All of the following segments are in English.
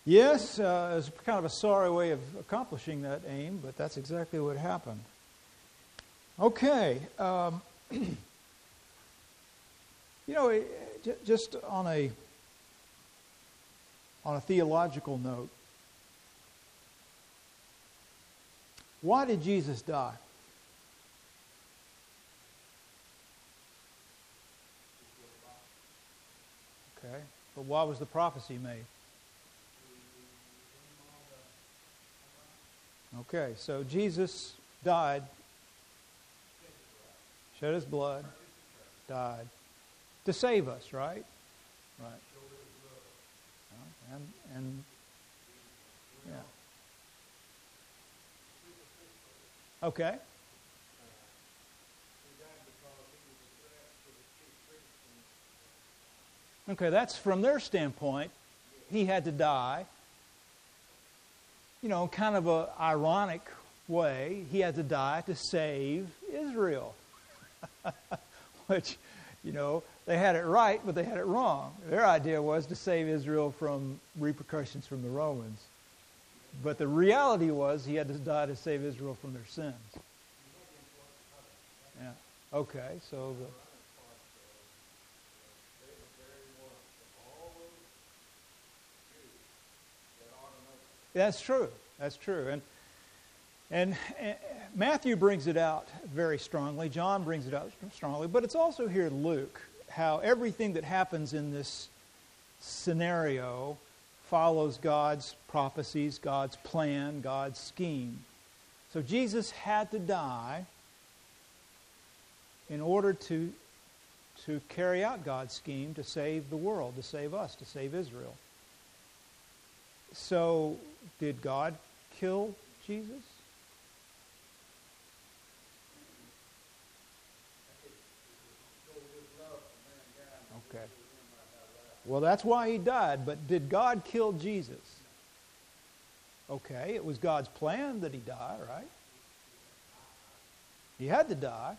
Yes, it's kind of a sorry way of accomplishing that aim, but that's exactly what happened. Okay. Just on a theological note, why did Jesus die? Okay. But why was the prophecy made? Okay, so Jesus died, shed his blood, died to save us, right? Right. And yeah. Okay. Okay, that's from their standpoint. He had to die. Kind of a ironic way. He had to die to save Israel. Which, they had it right, but they had it wrong. Their idea was to save Israel from repercussions from the Romans. But the reality was he had to die to save Israel from their sins. Yeah. Okay, so that's true. That's true. And Matthew brings it out very strongly. John brings it out strongly. But it's also here in Luke how everything that happens in this scenario follows God's prophecies, God's plan, God's scheme. So Jesus had to die in order to carry out God's scheme to save the world, to save us, to save Israel. So, did God kill Jesus? Okay. Well, that's why he died, but did God kill Jesus? Okay, it was God's plan that he die, right? He had to die.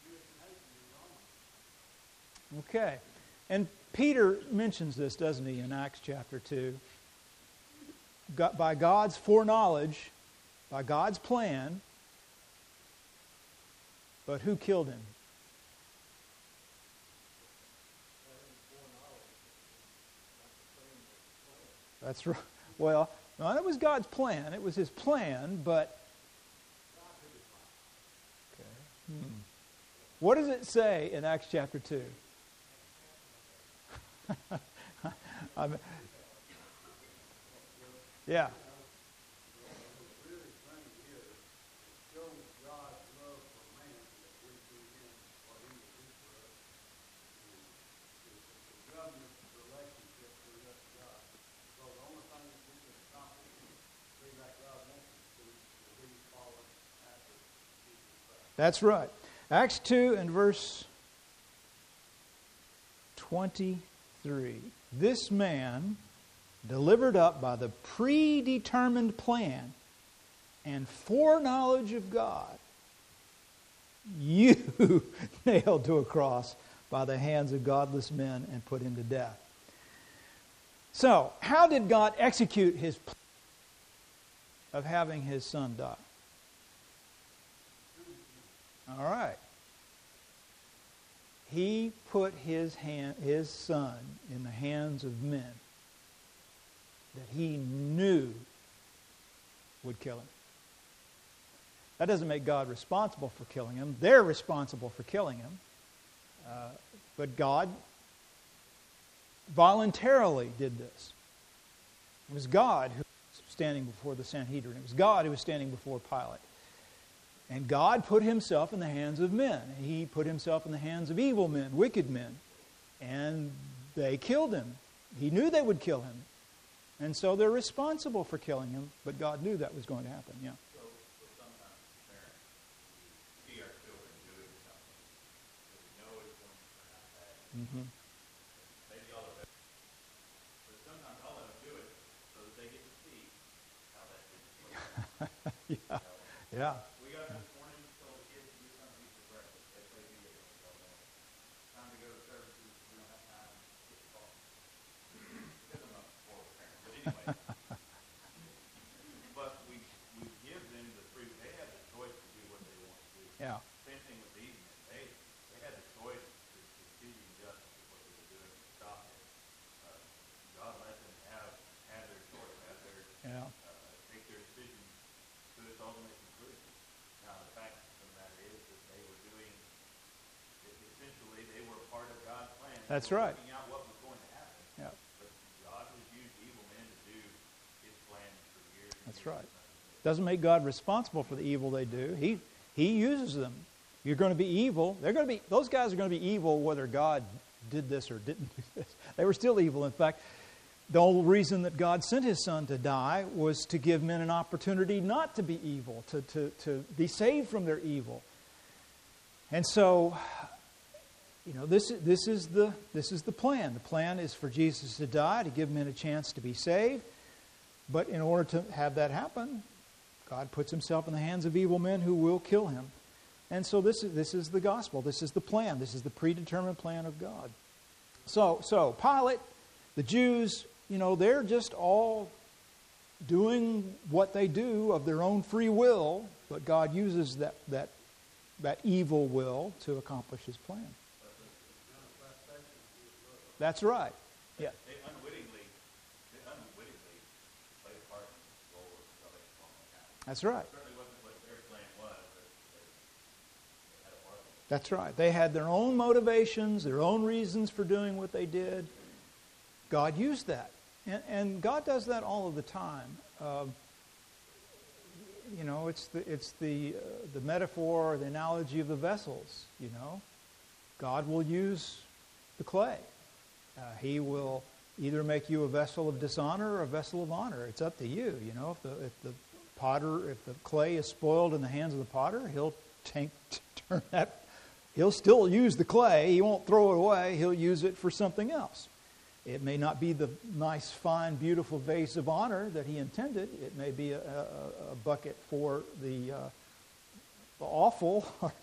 Okay. And Peter mentions this, doesn't he, in Acts chapter 2? By God's foreknowledge, by God's plan, but who killed him? That's right. Well, no, it was God's plan. It was his plan, but... Okay. What does it say in Acts chapter 2? Yeah. That's right. Acts 2 and verse 23. This man, delivered up by the predetermined plan and foreknowledge of God, you nailed to a cross by the hands of godless men and put him to death. So, how did God execute his plan of having his son die? All right. He put his son in the hands of men that he knew would kill him. That doesn't make God responsible for killing him. They're responsible for killing him. But God voluntarily did this. It was God who was standing before the Sanhedrin. It was God who was standing before Pilate. And God put himself in the hands of men. He put himself in the hands of evil men, wicked men. And they killed him. He knew they would kill him. And so they're responsible for killing him, but God knew that was going to happen. Yeah. So sometimes parents see our children doing something that we know is going to turn out bad. Mm-hmm. Maybe all of it. But sometimes I'll let them do it so that they get to see how that didn't work. Yeah. Yeah. We got this morning, told the kids to do something for breakfast. They play video games all day. Time to go to services. We don't have time to get the ball. Because I'm a horrible parent. But anyway, That's right. Working out what was going to happen. Yeah. But God was used evil men to do His plan for years. That's right. Doesn't make God responsible for the evil they do. He uses them. You're going to be evil. Those guys are going to be evil whether God did this or didn't do this. They were still evil. In fact, the whole reason that God sent His Son to die was to give men an opportunity not to be evil, to be saved from their evil. And so, this is the plan. The plan is for Jesus to die, to give men a chance to be saved. But in order to have that happen, God puts Himself in the hands of evil men who will kill Him. And so this is the gospel. This is the plan. This is the predetermined plan of God. So Pilate, the Jews, they're just all doing what they do of their own free will, but God uses that evil will to accomplish His plan. That's right. Yeah. They unwittingly played a part in the role of salvation on account. That's right. It certainly wasn't what their plan was, but they had a part of it. That's right. They had their own motivations, their own reasons for doing what they did. God used that. And God does that all of the time. It's the metaphor, the analogy of the vessels, God will use the clay. He will either make you a vessel of dishonor or a vessel of honor. It's up to you. If the clay is spoiled in the hands of the potter, he'll turn that. He'll still use the clay. He won't throw it away. He'll use it for something else. It may not be the nice, fine, beautiful vase of honor that he intended. It may be a bucket for the awful, or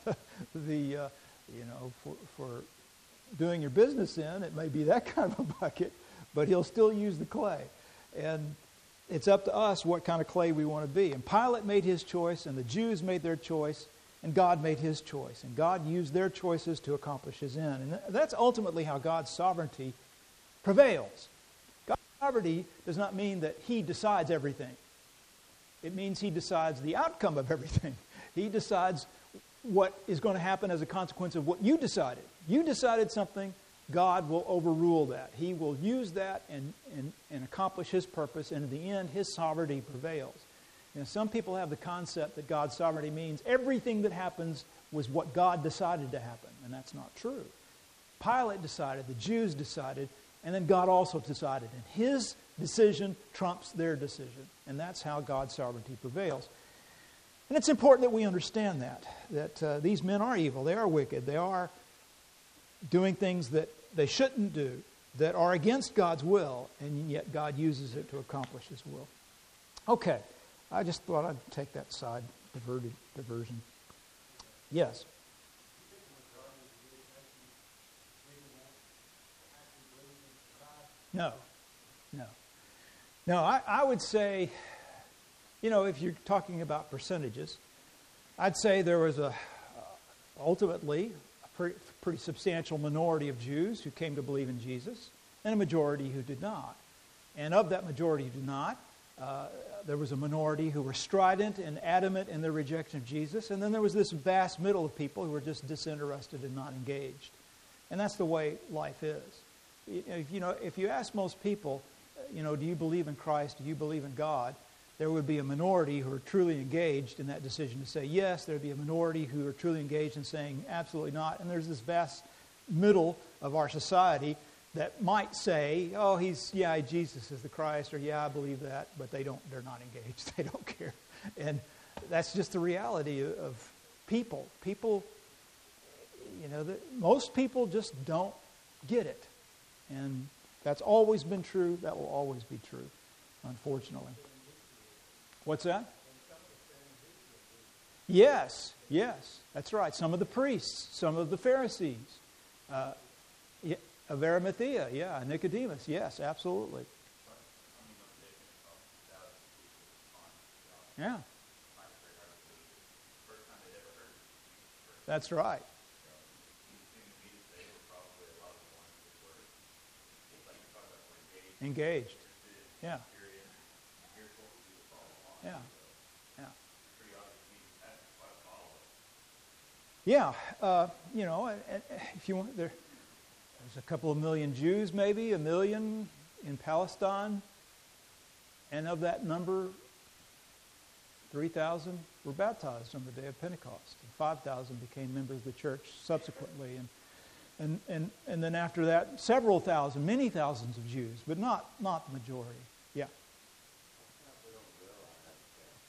for doing your business in. It may be that kind of a bucket, but he'll still use the clay. And it's up to us what kind of clay we want to be. And Pilate made his choice, and the Jews made their choice, and God made His choice. And God used their choices to accomplish His end. And that's ultimately how God's sovereignty prevails. God's sovereignty does not mean that He decides everything. It means He decides the outcome of everything. He decides what is going to happen as a consequence of what you decided. You decided something, God will overrule that. He will use that and accomplish His purpose, and in the end, His sovereignty prevails. Some people have the concept that God's sovereignty means everything that happens was what God decided to happen, and that's not true. Pilate decided, the Jews decided, and then God also decided, and His decision trumps their decision, and that's how God's sovereignty prevails. And it's important that we understand that these men are evil, they are wicked, they are doing things that they shouldn't do, that are against God's will, and yet God uses it to accomplish His will. Okay, I just thought I'd take that side diversion. Yes. No. I would say, if you're talking about percentages, I'd say there was ultimately a pretty substantial minority of Jews who came to believe in Jesus, and a majority who did not. And of that majority who did not, there was a minority who were strident and adamant in their rejection of Jesus, and then there was this vast middle of people who were just disinterested and not engaged. And that's the way life is. If you ask most people, do you believe in Christ? Do you believe in God? There would be a minority who are truly engaged in that decision to say yes. There would be a minority who are truly engaged in saying absolutely not. And there's this vast middle of our society that might say, Jesus is the Christ, or I believe that, but they're not engaged. They don't care. And that's just the reality of people. People, most people just don't get it. And that's always been true. That will always be true, unfortunately. What's that? Yes, that's right. Some of the priests, some of the Pharisees, of Arimathea, Nicodemus, yes, absolutely. Yeah. That's right. Engaged. Yeah. Yeah. If you want, There's a couple of million Jews, maybe, 1 million in Palestine. And of that number, 3,000 were baptized on the day of Pentecost. And 5,000 became members of the church subsequently. And then after that, several thousand, many thousands of Jews, but not the majority. Yeah. We don't realize that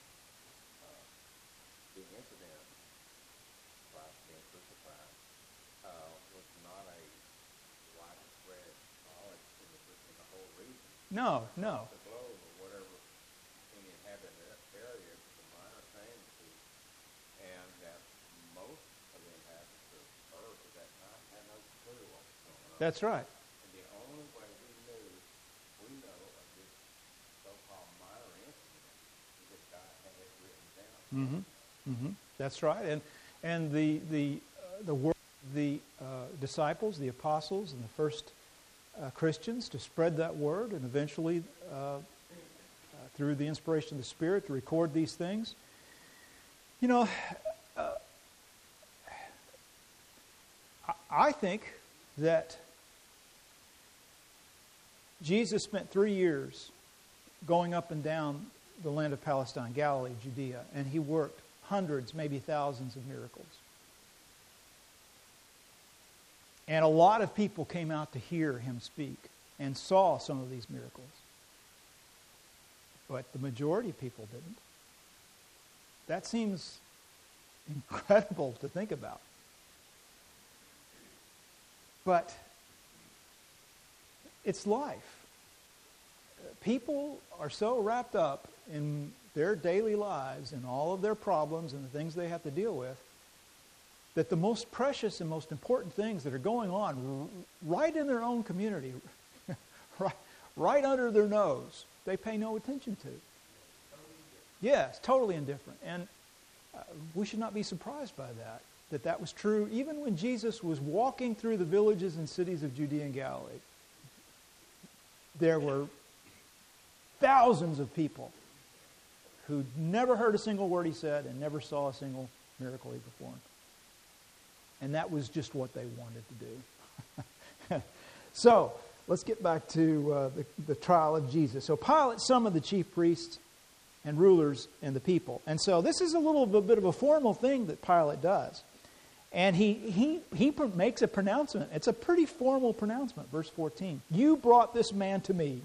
the incident of Christ being crucified was not a widespread knowledge in the whole region. No. The globe or whatever in the inhabited area was a minor thing to, and that most of the inhabitants of Earth at that time had no clue what was going on. That's right. And the only way we know of this so-called minor incident is that God had it written down. That's right. And the work of the disciples, the apostles, and the first Christians to spread that word, and eventually through the inspiration of the Spirit to record these things. You know, I think that Jesus spent 3 years going up and down the land of Palestine, Galilee, Judea, and he worked hundreds, maybe thousands of miracles. And a lot of people came out to hear him speak and saw some of these miracles. But the majority of people didn't. That seems incredible to think about. But it's life. People are so wrapped up in their daily lives and all of their problems and the things they have to deal with that the most precious and most important things that are going on right in their own community, right under their nose, they pay no attention to. Yes, totally indifferent. And we should not be surprised by that was true even when Jesus was walking through the villages and cities of Judea and Galilee. There were thousands of people who never heard a single word he said and never saw a single miracle he performed. And that was just what they wanted to do. So, let's get back to the trial of Jesus. So Pilate summoned the chief priests and rulers and the people. And so this is a little bit of a formal thing that Pilate does. And he makes a pronouncement. It's a pretty formal pronouncement. Verse 14. You brought this man to me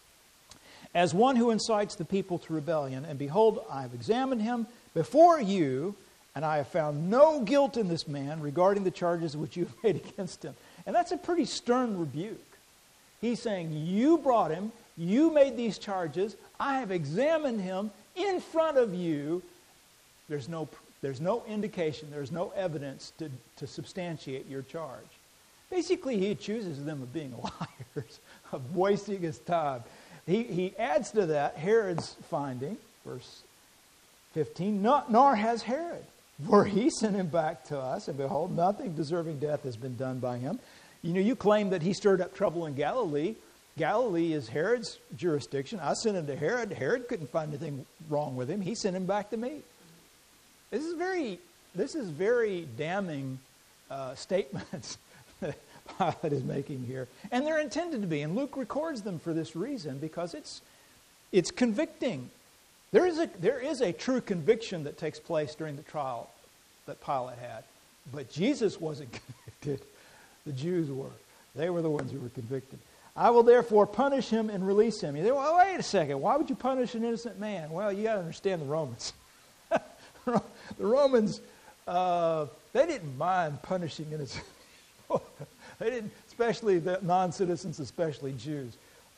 as one who incites the people to rebellion. And behold, I have examined him before you, and I have found no guilt in this man regarding the charges which you have made against him. And that's a pretty stern rebuke. He's saying, you brought him, you made these charges, I have examined him in front of you. There's no indication, there's no evidence to substantiate your charge. Basically, he accuses them of being liars, of wasting his time. He adds to that Herod's finding, verse 15, nor has Herod, for he sent him back to us, and behold, nothing deserving death has been done by him. You know, you claim that he stirred up trouble in Galilee. Galilee is Herod's jurisdiction. I sent him to Herod. Herod couldn't find anything wrong with him. He sent him back to me. This is very damning statements that Pilate is making here. And they're intended to be. And Luke records them for this reason, because it's convicting. There is a true conviction that takes place during the trial that Pilate had. But Jesus wasn't convicted. The Jews were. They were the ones who were convicted. I will therefore punish him and release him. You say, well, wait a second. Why would you punish an innocent man? Well, you got to understand the Romans. The Romans, they didn't mind punishing innocent people. They didn't, especially the non-citizens, especially Jews.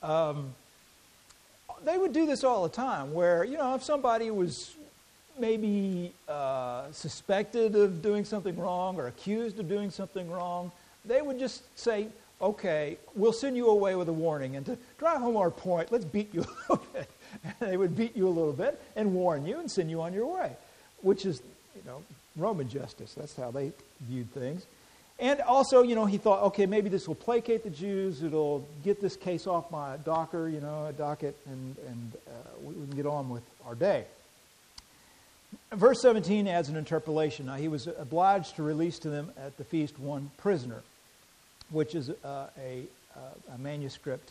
They would do this all the time, where, if somebody was maybe suspected of doing something wrong or accused of doing something wrong, they would just say, okay, we'll send you away with a warning. And to drive home our point, let's beat you a little bit. And they would beat you a little bit and warn you and send you on your way, which is, Roman justice. That's how they viewed things. And also, he thought, okay, maybe this will placate the Jews. It'll get this case off my docket, and we can get on with our day. Verse 17 adds an interpolation. Now, he was obliged to release to them at the feast one prisoner. which is a manuscript.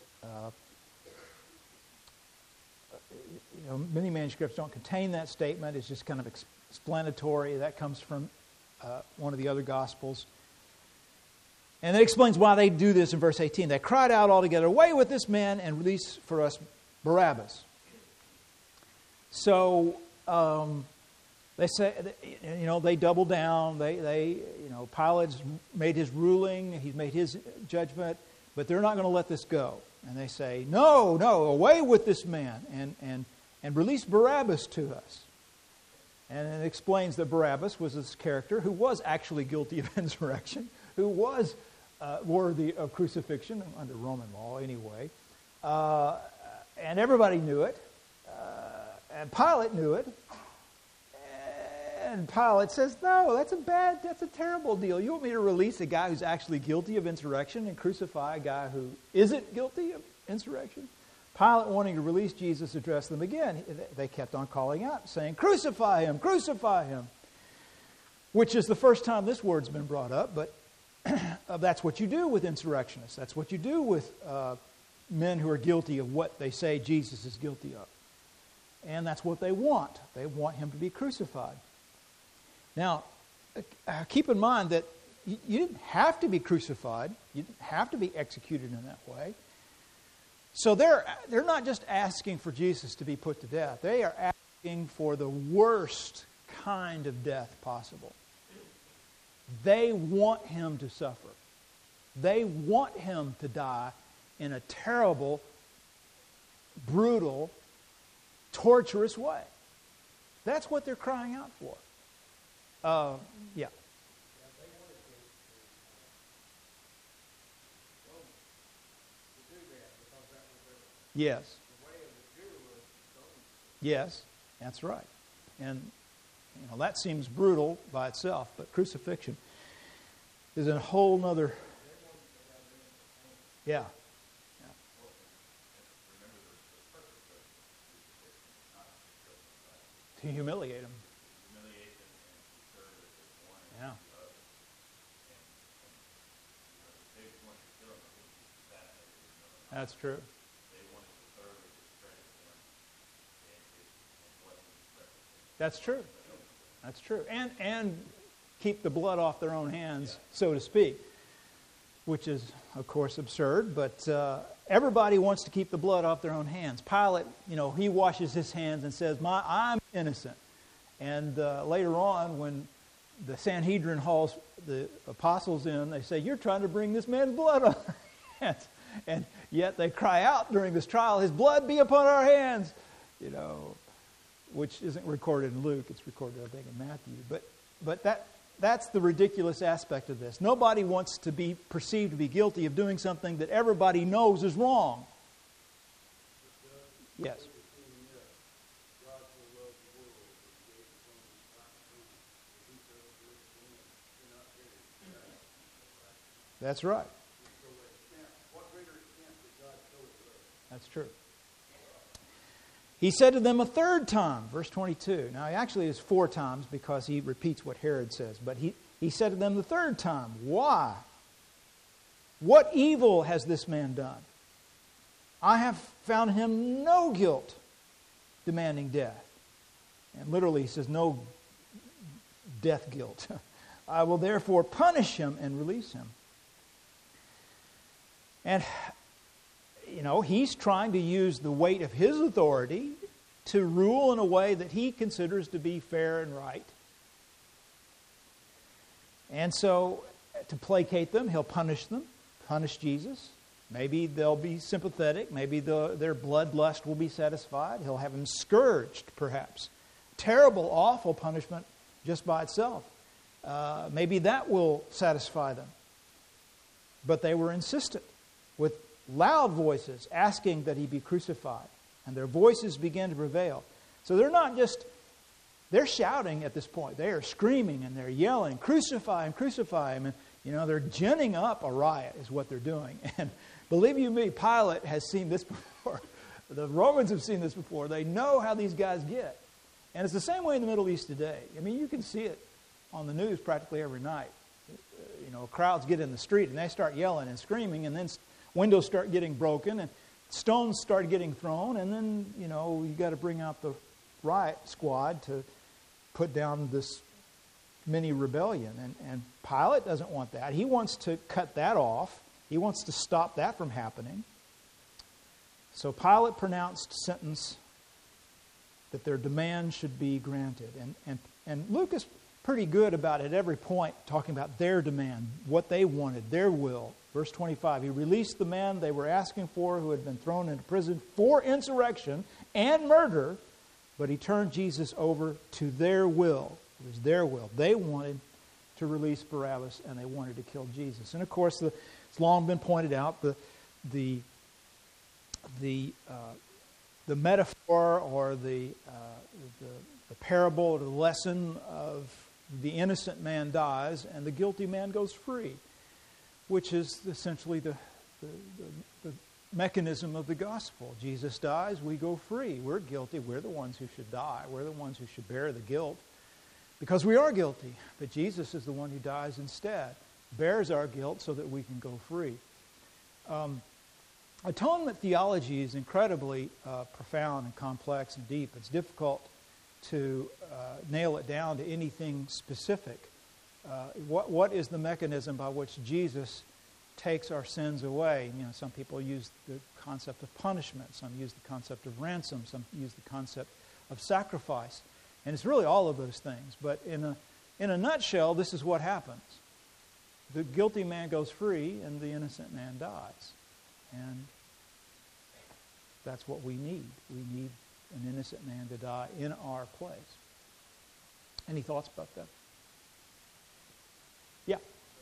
Many manuscripts don't contain that statement. It's just kind of explanatory. That comes from one of the other Gospels. And it explains why they do this in verse 18. They cried out all together, "Away with this man and release for us Barabbas." So they say, they double down. Pilate's made his ruling. He's made his judgment, but they're not going to let this go. And they say, "No, away with this man and release Barabbas to us." And it explains that Barabbas was this character who was actually guilty of insurrection, who was worthy of crucifixion under Roman law anyway. And everybody knew it. And Pilate knew it. And Pilate says, "No, that's a terrible deal. You want me to release a guy who's actually guilty of insurrection and crucify a guy who isn't guilty of insurrection?" Pilate, wanting to release Jesus, addressed them again. They kept on calling out, saying, "Crucify him, crucify him," which is the first time this word's been brought up, but that's what you do with insurrectionists. That's what you do with men who are guilty of what they say Jesus is guilty of. And that's what they want. They want him to be crucified. Now, keep in mind that you didn't have to be crucified. You didn't have to be executed in that way. So they're not just asking for Jesus to be put to death. They are asking for the worst kind of death possible. They want him to suffer. They want him to die in a terrible, brutal, torturous way. That's what they're crying out for. Yeah. Yes. Yes, that's right. And that seems brutal by itself, but crucifixion is a whole nother. Yeah. To humiliate him. Yeah. That's true. That's true. That's true. And keep the blood off their own hands, so to speak, which is, of course, absurd, but everybody wants to keep the blood off their own hands. Pilate, he washes his hands and says, "I'm innocent." And later on, when the Sanhedrin hauls the apostles in, they say, "You're trying to bring this man's blood on our hands." And yet they cry out during this trial, "His blood be upon our hands," which isn't recorded in Luke. It's recorded, I think, in Matthew. But that's the ridiculous aspect of this. Nobody wants to be perceived to be guilty of doing something that everybody knows is wrong. Yes. That's right. That's true. He said to them a third time, verse 22. Now, actually it's 4 times because he repeats what Herod says. But he said to them the third time, "Why? What evil has this man done? I have found him no guilt, demanding death." And literally he says, no death guilt. "I will therefore punish him and release him." And he's trying to use the weight of his authority to rule in a way that he considers to be fair and right. And so, to placate them, he'll punish Jesus. Maybe they'll be sympathetic. Maybe their bloodlust will be satisfied. He'll have them scourged, perhaps. Terrible, awful punishment just by itself. Maybe that will satisfy them. But they were insistent with loud voices asking that he be crucified. And their voices began to prevail. So they're shouting at this point. They are screaming and they're yelling, "Crucify him, crucify him." And, they're ginning up a riot is what they're doing. And believe you me, Pilate has seen this before. The Romans have seen this before. They know how these guys get. And it's the same way in the Middle East today. I mean, you can see it on the news practically every night. crowds get in the street and they start yelling and screaming, and then windows start getting broken and stones start getting thrown, and then, you got to bring out the riot squad to put down this mini rebellion. And Pilate doesn't want that. He wants to cut that off. He wants to stop that from happening. So Pilate pronounced sentence that their demand should be granted. And Luke is pretty good about at every point talking about their demand, what they wanted, their will. Verse 25, he released the man they were asking for who had been thrown into prison for insurrection and murder, but he turned Jesus over to their will. It was their will. They wanted to release Barabbas, and they wanted to kill Jesus. And of course, it's long been pointed out, the metaphor or the parable or the lesson of the innocent man dies and the guilty man goes free, which is essentially the mechanism of the gospel. Jesus dies, we go free. We're guilty. We're the ones who should die. We're the ones who should bear the guilt because we are guilty. But Jesus is the one who dies instead, bears our guilt so that we can go free. Atonement theology is incredibly profound and complex and deep. It's difficult to nail it down to anything specific. What is the mechanism by which Jesus takes our sins away? Some people use the concept of punishment. Some use the concept of ransom. Some use the concept of sacrifice. And it's really all of those things. But in a nutshell, this is what happens. The guilty man goes free and the innocent man dies. And that's what we need. We need an innocent man to die in our place. Any thoughts about that? Yeah.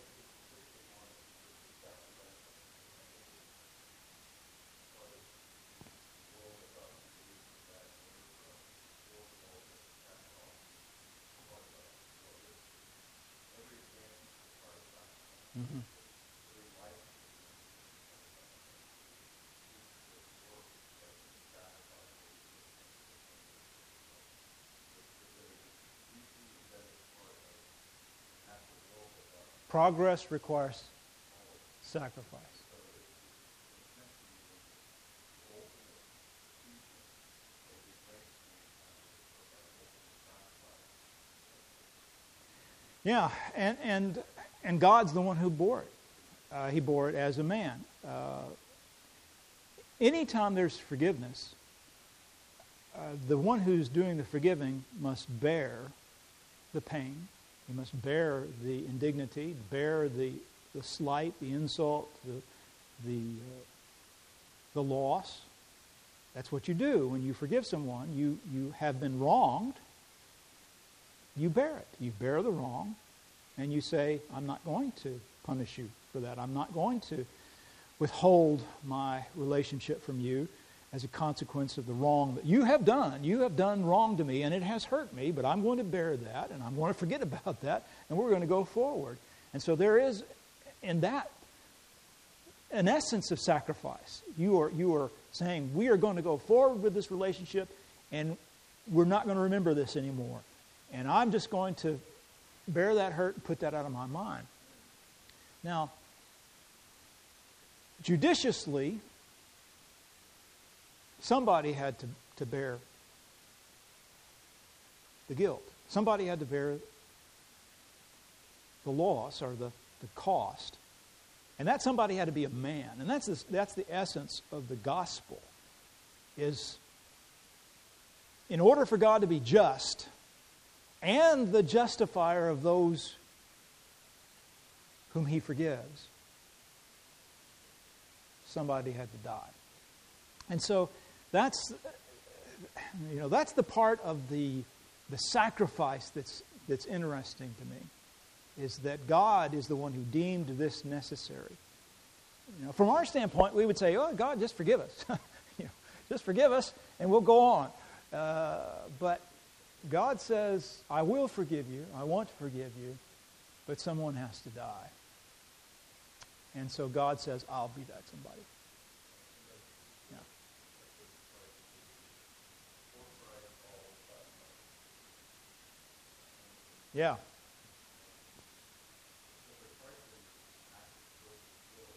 Mm-hmm. Progress requires sacrifice. Yeah, and God's the one who bore it. He bore it as a man. Anytime there's forgiveness, the one who's doing the forgiving must bear the pain. He must bear the indignity, bear the slight, the insult, the loss. That's what you do when you forgive someone. You have been wronged. You bear it. You bear the wrong, and you say, I'm not going to punish you for that. I'm not going to withhold my relationship from you as a consequence of the wrong that you have done. You have done wrong to me, and it has hurt me, but I'm going to bear that, and I'm going to forget about that, and we're going to go forward. And so there is, in that, an essence of sacrifice. You are saying, we are going to go forward with this relationship, and we're not going to remember this anymore. And I'm just going to bear that hurt and put that out of my mind. Now, judiciously, somebody had to bear the guilt. Somebody had to bear the loss or the cost. And that somebody had to be a man. And that's the essence of the gospel. Is in order for God to be just and the justifier of those whom He forgives, somebody had to die. And so that's the part of the sacrifice that's interesting to me, is that God is the one who deemed this necessary. From our standpoint, we would say, "Oh, God, just forgive us, just forgive us, and we'll go on." But God says, "I will forgive you. I want to forgive you, but someone has to die." And so God says, "I'll be that somebody." Yeah.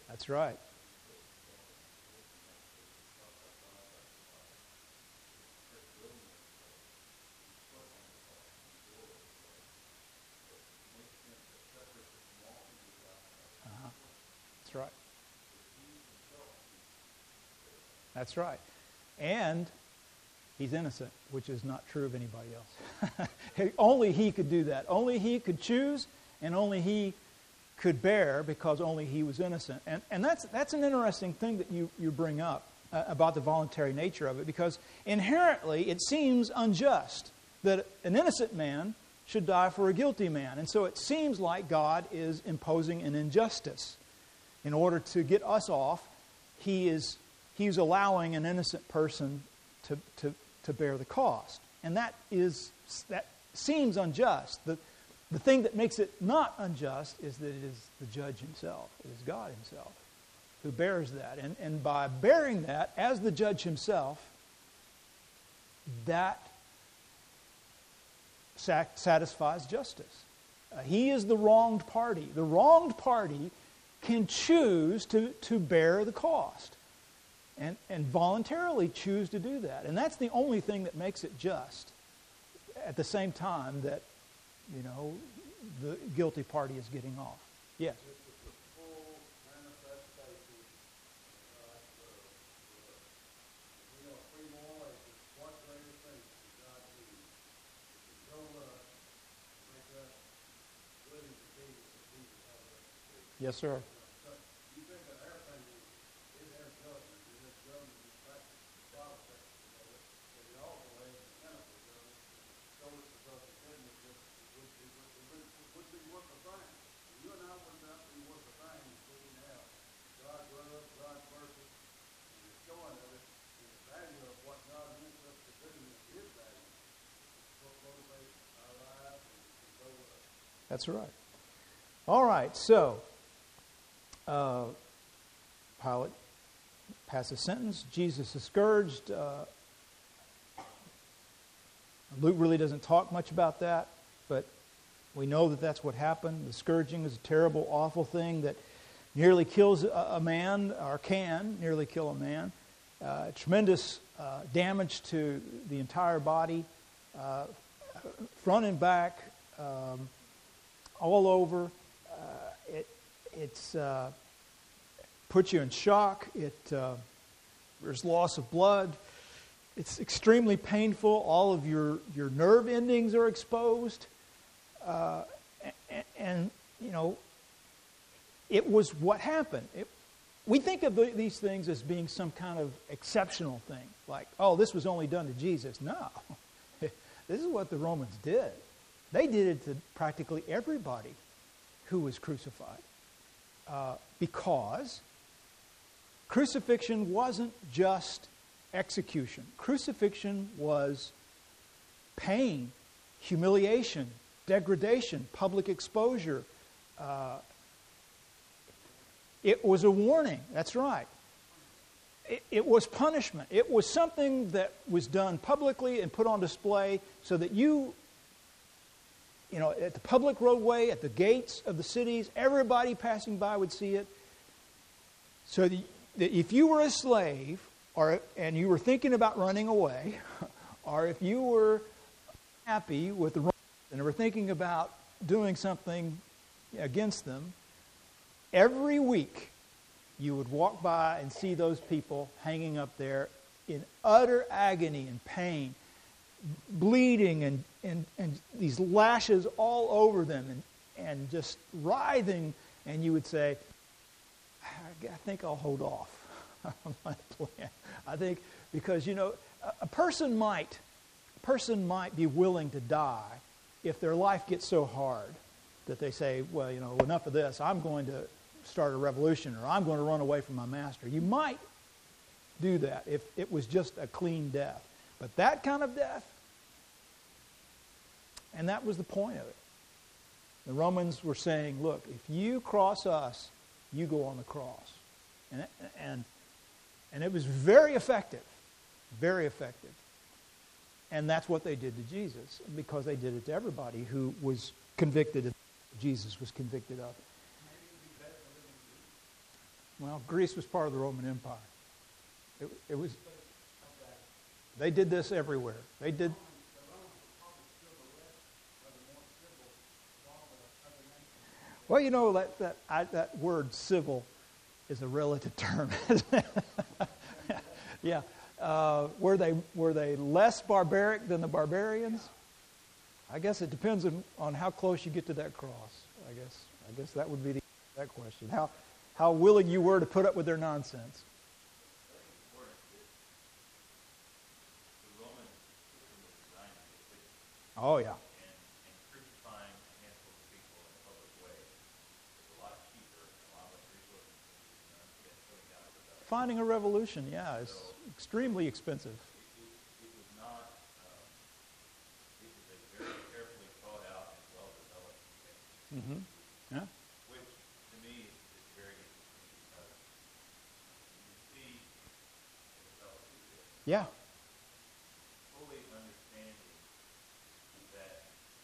That's right. Uh-huh. That's right. That's right. And he's innocent, which is not true of anybody else. Only he could do that. Only he could choose, and only he could bear, because only he was innocent. And that's an interesting thing that you bring up about the voluntary nature of it, because inherently it seems unjust that an innocent man should die for a guilty man. And so it seems like God is imposing an injustice. In order to get us off, he's allowing an innocent person to bear the cost. And that seems unjust. The thing that makes it not unjust is that it is the judge himself. It is God himself who bears that. And by bearing that as the judge himself, that satisfies justice. He is the wronged party. The wronged party can choose to bear the cost and voluntarily choose to do that. And that's the only thing that makes it just, at the same time that, the guilty party is getting off. Yes? Yes, sir. That's right. All right, so Pilate passes sentence. Jesus is scourged. Luke really doesn't talk much about that, but we know that that's what happened. The scourging is a terrible, awful thing that nearly kills a man, or can nearly kill a man. Tremendous damage to the entire body, front and back, all over. It's puts you in shock. There's loss of blood. It's extremely painful. All of your nerve endings are exposed. And it was what happened. We think of these things as being some kind of exceptional thing. Like, oh, this was only done to Jesus. No. This is what the Romans did. They did it to practically everybody who was crucified. Because crucifixion wasn't just execution. Crucifixion was pain, humiliation, degradation, public exposure. It was a warning. That's right. It was punishment. It was something that was done publicly and put on display so that at the public roadway, at the gates of the cities, everybody passing by would see it. So that if you were a slave, and you were thinking about running away, or if you were happy with the Romans and were thinking about doing something against them, every week you would walk by and see those people hanging up there in utter agony and pain, bleeding and these lashes all over them and just writhing, and you would say, I think I'll hold off on my plan. I think because a person might be willing to die if their life gets so hard that they say, well, enough of this. I'm going to start a revolution, or I'm going to run away from my master. You might do that if it was just a clean death. But that kind of death, and that was the point of it. The Romans were saying, look, if you cross us, you go on the cross. And it was very effective. Very effective. And that's what they did to Jesus, because they did it to everybody who was convicted of what Jesus was convicted of. Well, Greece was part of the Roman Empire. It was. They did this everywhere. They did. Well, you know that word "civil" is a relative term. Yeah. Were they less barbaric than the barbarians? I guess it depends on how close you get to that cross. I guess that would be that question. How willing you were to put up with their nonsense. Oh yeah. And crucifying a handful of people in a public way is a lot cheaper and a lot less resources than putting down a rebellion. Finding a revolution, yeah, is extremely expensive. It was not. It was a very carefully thought out and well developed thing. Mm-hmm. Yeah. Which to me is very interesting because you see the fellow who did Yeah. fully understanding that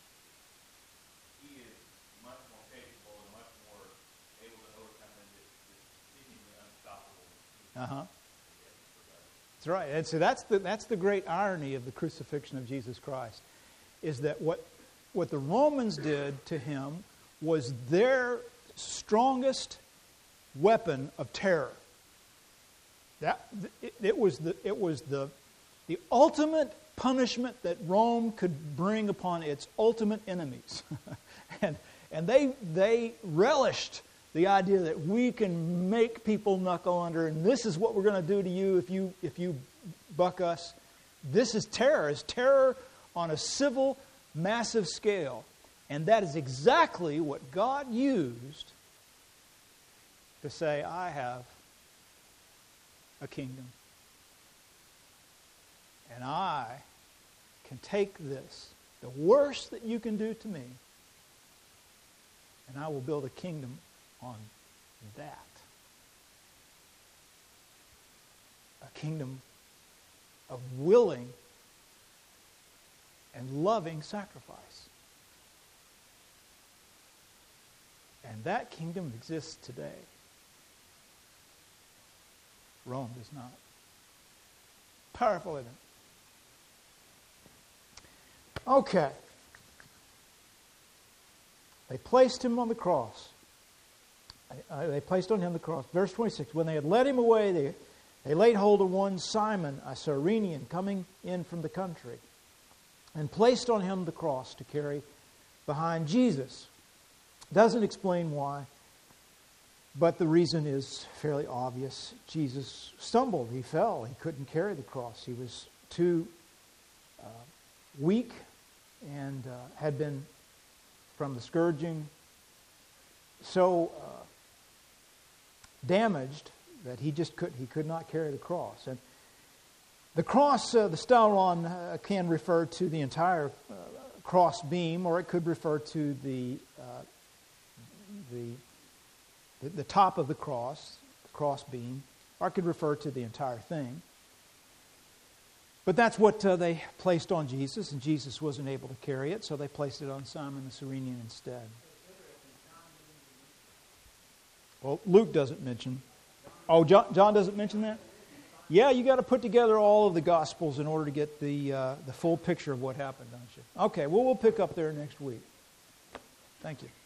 he is much more capable and much more able to overcome this seemingly unstoppable. Uh-huh. That's right. And so that's the great irony of the crucifixion of Jesus Christ, is that what the Romans did to him was their strongest weapon of terror. It was the ultimate punishment that Rome could bring upon its ultimate enemies. and they relished the idea that we can make people knuckle under, and this is what we're going to do to you if you buck us. This is terror. It's terror on a civil, massive scale. And that is exactly what God used to say, I have a kingdom. And I can take this, the worst that you can do to me, and I will build a kingdom on that. A kingdom of willing and loving sacrifice. And that kingdom exists today. Rome does not. Powerful, isn't it? Okay. They placed him on the cross. They placed on him the cross. Verse 26, when they had led him away, they laid hold of one Simon, a Cyrenian, coming in from the country, and placed on him the cross to carry behind Jesus. Doesn't explain why, but the reason is fairly obvious. Jesus stumbled. He fell. He couldn't carry the cross. He was too weak and had been, from the scourging, so damaged that he could not carry the cross. And the cross, the stauron, can refer to the entire cross beam, or it could refer to the top of the cross beam, or it could refer to the entire thing. But that's what they placed on Jesus, and Jesus wasn't able to carry it, so they placed it on Simon the Cyrenian instead. Well, Luke doesn't mention. Oh, John doesn't mention that? Yeah, you got to put together all of the Gospels in order to get the full picture of what happened, don't you? Okay, well, we'll pick up there next week. Thank you.